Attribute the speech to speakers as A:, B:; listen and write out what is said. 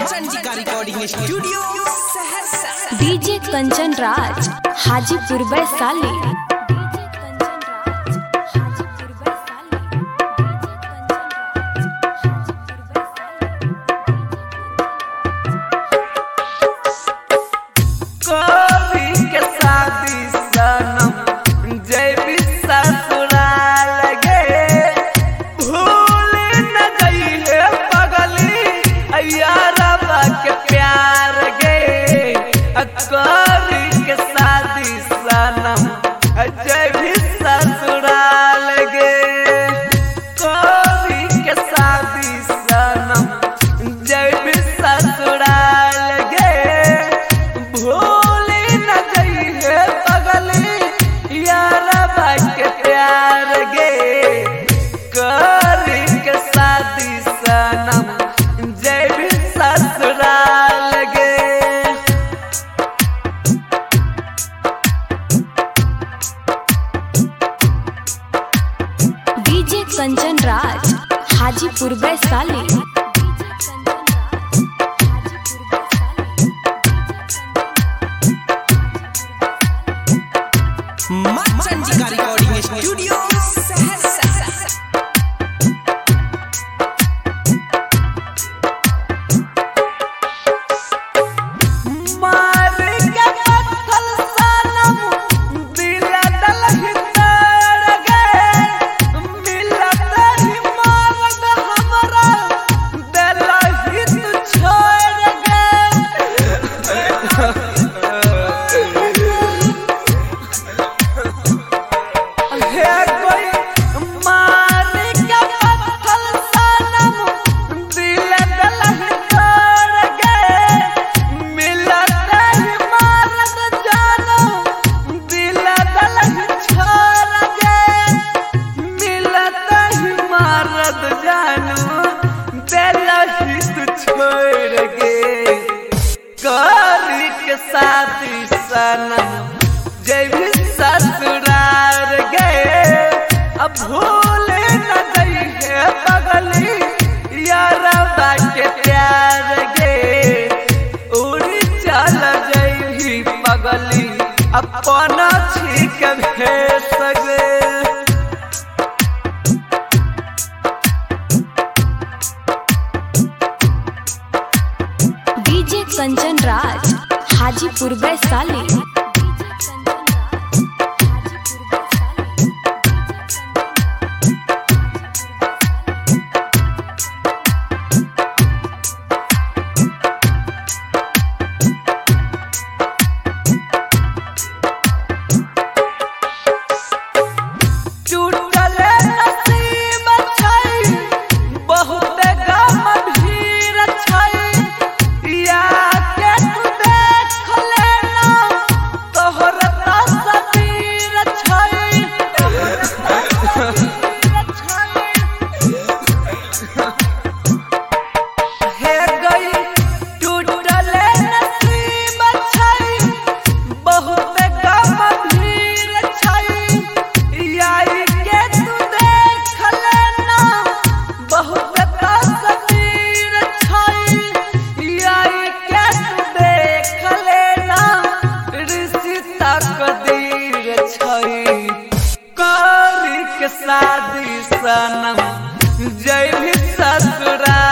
A: Chandika recording studio Saharsa.
B: DJ Kanchan Raj Hajipur Vaishali. Kanchan Raj Hajipur Vaishali.
A: Chandika recording studio Saharsa.
C: साथी सनम जय भी ससुराल गए अब भूले न गई है पगली यारा के प्यार गे उड़ी चल गई पगली अपना छीक भेज सके।
B: डीजे कंचन राज हाजीपुर वैशाली।
C: शादी सनम जय भी ससुराल